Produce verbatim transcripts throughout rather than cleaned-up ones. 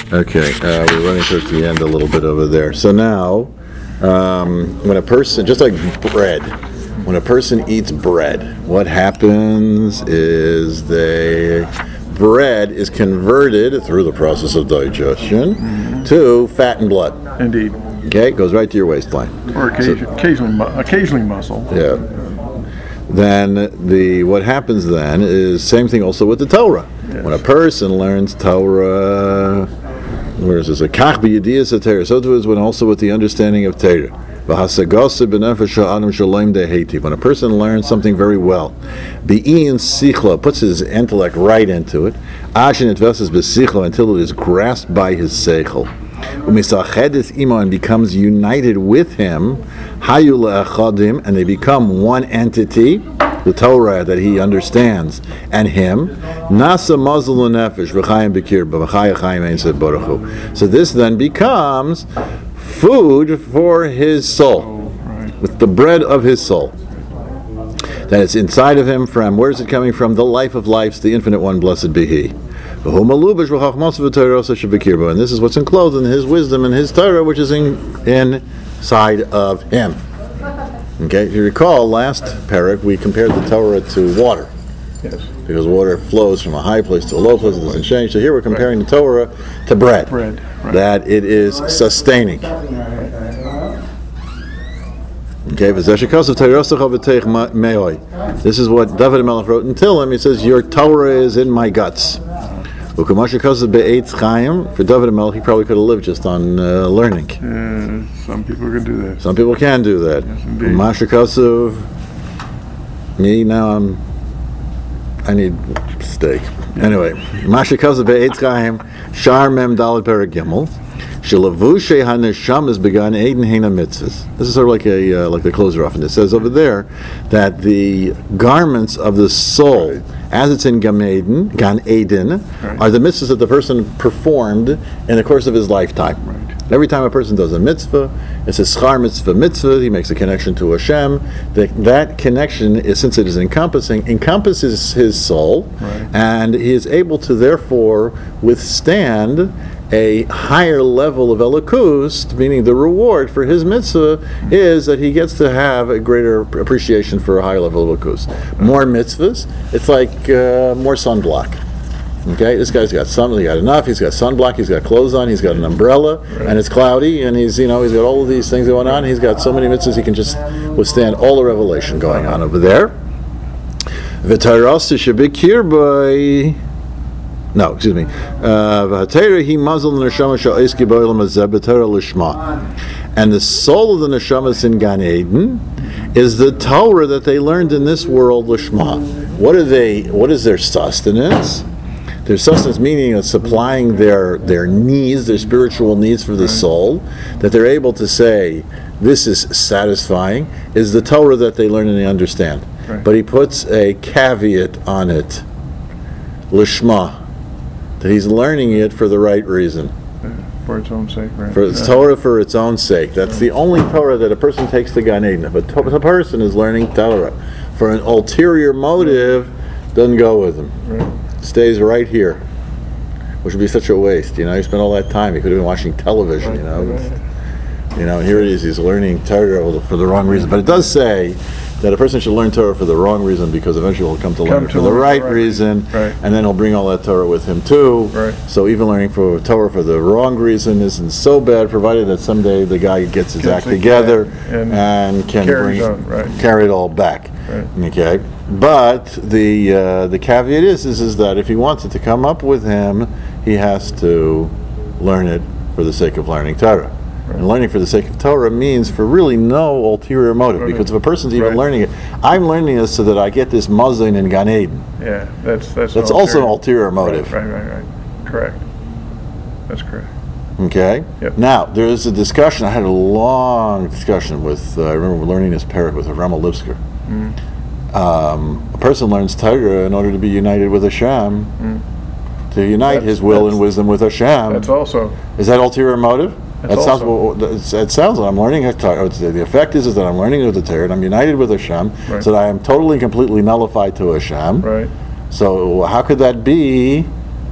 Okay, uh, we're running towards the end a little bit over there. So now, um, when a person, just like bread, when a person eats bread, what happens is they, bread is converted through the process of digestion mm-hmm. to fat and blood. Indeed. Okay, it goes right to your waistline. Or occasion, so, occasionally, mu- occasionally muscle. Yeah. Then the what happens then is same thing also with the Torah. Yes. When a person learns Torah, where is this? A kach b'yediyas Torah. So too is when also with the understanding of Torah. When a person learns something very well, be'in sichla puts his intellect right into it, ashin etveses b'sichla until it is grasped by his seichel. And becomes united with him, and they become one entity, the Torah that he understands, and him. So this then becomes food for his soul, with the bread of his soul. That it's inside of him from, where is it coming from? The life of lives, the infinite one, blessed be he. And this is what's enclosed in his wisdom and his Torah, which is in, inside of him. Okay, if you recall, last parak we compared the Torah to water. Yes. Because water flows from a high place to a low place, it doesn't change. So here we're comparing right. the Torah to bread. Bread. Right. That it is sustaining. Okay, this is what David Melech wrote in Tehillim. He says, your Torah is in my guts. For David Melech, he probably could have lived just on uh, learning. Uh, some people can do that. Some people can do that. Yes, indeed. Me, now I'm, I need steak. Anyway, Masha Kazav Be'etz Chaim, Shar Mem Dalet Perek Gimel. Shalavushe HaNesham is begun Eden Hena Mitzvahs. This is sort of like a uh, like the closer off, and it says over there that the garments of the soul, right. as it's in Gan Eden, Gan Eden, right. are the mitzvahs that the person performed in the course of his lifetime. Right. Every time a person does a mitzvah, it's a schar mitzvah mitzvah. He makes a connection to Hashem. The, that connection is, since it is encompassing, encompasses his soul, right. and he is able to therefore withstand a higher level of elokus, meaning the reward for his mitzvah is that he gets to have a greater appreciation for a higher level of elokus. More mitzvahs, it's like uh, more sunblock. Okay, this guy's got sun, he got enough, he's got sunblock, he's got clothes on, he's got an umbrella, right. and it's cloudy, and he's, you know, he's got all of these things going on, he's got so many mitzvahs, he can just withstand all the revelation going on over there. V'tayras shebikir by No, excuse me. And the soul of the neshamas in Gan Eden is the Torah that they learned in this world, Lishma. What are they? What is their sustenance? Their sustenance meaning of supplying their their needs, their spiritual needs for the soul, that they're able to say, this is satisfying, is the Torah that they learn and they understand. Right. But he puts a caveat on it, Lishma. That he's learning it for the right reason. For its own sake, right? For its Torah for its own sake. That's the only Torah that a person takes to Gan Eden. If a, to- a person is learning Torah for an ulterior motive, doesn't go with him. Right. Stays right here. Which would be such a waste. You know, you spend all that time, he could have been watching television, right. you know. Right. You know, here it is, he's learning Torah for the wrong reason. But it does say that a person should learn Torah for the wrong reason because eventually he'll come to learn come it to for the right, right reason, right. and then he'll bring all that Torah with him too. Right. So even learning for Torah for the wrong reason isn't so bad, provided that someday the guy gets his Gets act it, together and and can bring on, right. carry it all back. Right. Okay, but the uh, the caveat is, is is that if he wants it to come up with him, he has to learn it for the sake of learning Torah. Right. And learning for the sake of Torah means for really no ulterior motive, right. because if a person's even right. learning it, I'm learning this so that I get this mazon in Gan Eden. Yeah, that's that's. That's also an ulterior motive. Right, right, right, right. Correct. That's correct. Okay. Yep. Now there is a discussion. I had a long discussion with. Uh, I remember learning this parak with Rama Lipsker. Mm. Um, a person learns Torah in order to be united with Hashem. Mm. To unite that's, his will and wisdom with Hashem. That's also. Is that ulterior motive? That's that sounds. also, It sounds like I'm learning a Torah. The effect is, is that I'm learning with the Torah, and I'm united with Hashem, right. so that I am totally, completely nullified to Hashem. Right. So how could that be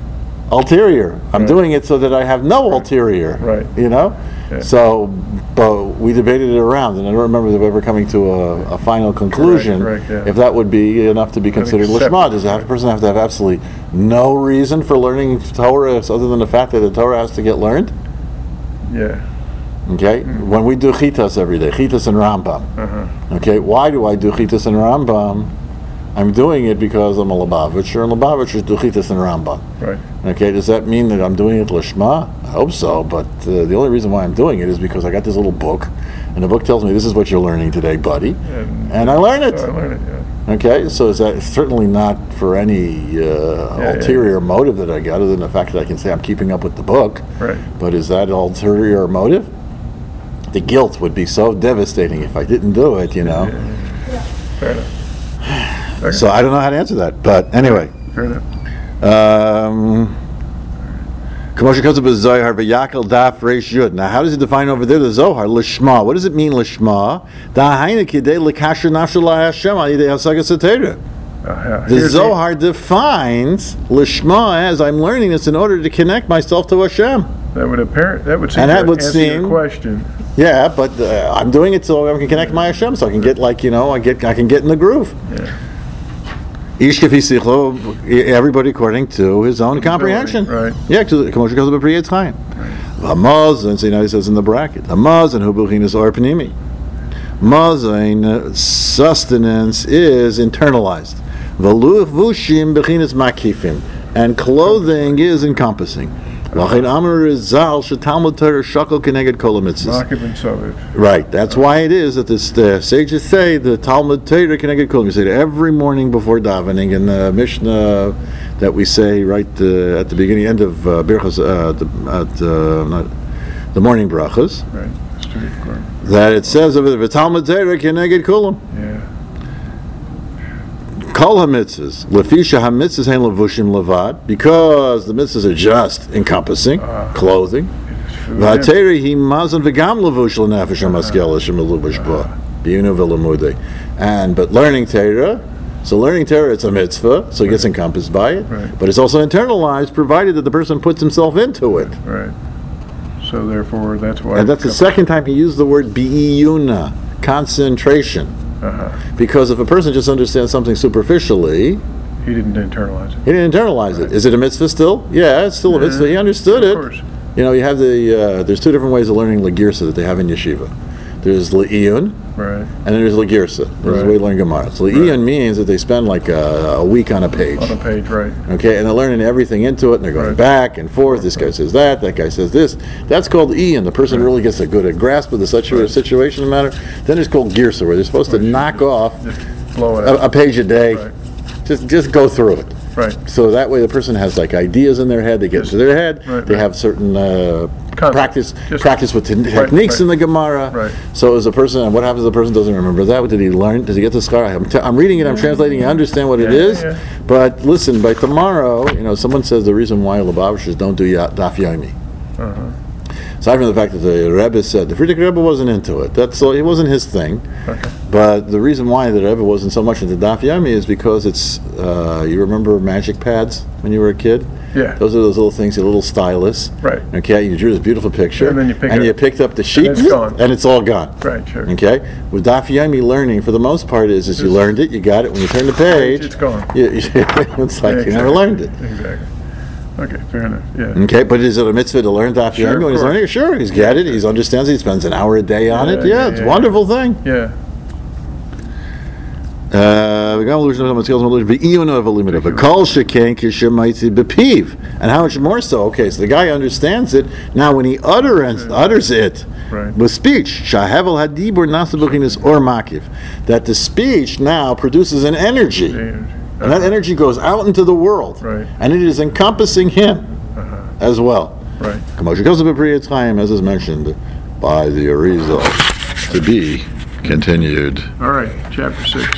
ulterior. I'm Right. doing it so that I have no ulterior. Right. You know? Yeah. So, but we debated it around, and I don't remember them ever coming to a, a final conclusion. Correct, correct, yeah. If that would be enough to be considered accept- lishma, does the person have to have absolutely no reason for learning Torah other than the fact that the Torah has to get learned? Yeah. Okay, when we do chitas every day, chitas and Rambam. Uh-huh. Okay, why do I do chitas and Rambam? I'm doing it because I'm a Lubavitcher, and Lubavitchers do chitas and Rambam. Right. Okay, does that mean that I'm doing it lishma? I hope so, but uh, the only reason why I'm doing it is because I got this little book, and the book tells me this is what you're learning today, buddy, And, and I learn it. so I learned it, yeah. Okay, so is that certainly not for any uh, yeah, ulterior yeah. motive that I got, other than the fact that I can say I'm keeping up with the book. Right. But is that ulterior motive? The guilt would be so devastating if I didn't do it, you know. Yeah, yeah. Fair enough. Okay. So I don't know how to answer that. But anyway, Fair enough. um, Kamosha Kotzah b'Zohar v'Yakel Daf Reish Yud. Now, how does it define over there the Zohar lishma? What does it mean lishma? Da'haina kidei lekasher nafshe laHashem al yidei hasagas haTorah. Uh, The here's Zohar defines lishma as I'm learning this in order to connect myself to Hashem. That would appear. That would seem And that to would answer seem- your question. Yeah, but uh, I'm doing it so I can connect my Hashem, so I can get like you know, I get I can get in the groove. Yeah. Ish kefi sichlo, everybody according to his own comprehension. Right. Yeah, because Kamosha Kotzah b'Priyat Chaim. Hamazon, so you know he says in the bracket, Hamazon hu b'chinas or pnimi. Mazon, sustenance is internalized. V'luvushim b'chinas makifim, and clothing is encompassing. L'chein amar Rizal shetalmud Torah shakol keneged kol hamitzvos. Makiv and Soviv. Right. That's why it is that this, the sages say the Talmud Torah Keneged Kulam. We say it every morning before davening, and the Mishnah that we say right uh, at the beginning, end of uh, Birchas, uh, the, at uh, not, the morning brachas, Right. That's true, of course. that it says of it, the Talmud Torah Keneged Kulam. Yeah. Kol hamitzvahs, lefisha hamitzvahs hein levushim levad, because the mitzvahs are just encompassing Ah. clothing. Food, V'ateri hi mazon v'gam levush l'nefesh ha'maskel l'shem l'lubash ba b'yuna v'lamudei. And but learning Torah, so learning Torah, it's a mitzvah, so it gets encompassed by it. Right. But it's also internalized, provided that the person puts himself into it. Right. So therefore, that's why. And that's the second time he used the word b'iyuna, concentration. Uh-huh. Because if a person just understands something superficially, He didn't internalize it. he didn't internalize it. Is it a mitzvah still? Yeah, it's still a Yeah, mitzvah. He understood of it. course. You know, you have the, uh, there's two different ways of learning Lagirsa that they have in yeshiva. There's Le'iyun, Right. and then there's Lagirsa. There's Right. a way to learn Gemara. So Le'iyun means that they spend like a, a week on a page. On a page, right. Okay, and they're learning everything into it, and they're going Right. back and forth. This guy says that, that guy says this. That's called Ian. The person really gets a good a grasp of the situ- Right. situation and matter. Then it's called Girsa, where they're supposed to Right. knock off Just blow it a, out. a page a day. Right. Just just go through it. Right. So that way the person has like ideas in their head, they get Yes. into their head, Right, they right. have certain uh, Concept. practice Just- practice with te- Right, techniques right. in the Gemara. Right. So as a person, and what happens if the person doesn't remember that? What did he learn? Does he get the schar? I'm, t- I'm reading it, I'm translating, I understand what it Yeah, is, yeah. but listen, by tomorrow, you know, someone says the reason why Lubavitchers don't do ya- Daf Yomi. Uh-huh. Aside from the fact that the Rebbe said, the Frierdiker Rebbe wasn't into it. That's all, it wasn't his thing. Okay. But the reason why the Rebbe wasn't so much into Daf Yomi is because it's, uh, you remember magic pads when you were a kid? Yeah. Those are those little things, your little stylus. Right. Okay, you drew this beautiful picture. And then you pick and it you up. picked up the sheet, it's gone. and it's all gone. Right, sure. Okay? With Daf Yomi learning, for the most part, is, is you Just- learned it, you got it, when you turn the page, It's gone. you, it's like Yeah, you never exactly. learned it. Exactly. Okay, fair enough. Yeah. Okay, but is it a mitzvah to learn Daf Sure, Yomi of when he's course. learning it? Sure, he's got it, he understands it, he spends an hour a day on Yeah, it. Yeah, yeah, it's a yeah, wonderful thing. Yeah. Uh, and how much more so? Okay, so the guy understands it. Now, when he utterance, utters it Right. with speech, shahevel hadibur nasabuchinis or makiv, that the speech now produces an energy, The energy. and that energy goes out into the world, Right. and it is encompassing him Uh-huh. as well. Right. Kamosha Kotzah b'Priyat Chaim, as is mentioned by the Arizal, to be continued. All right, chapter six.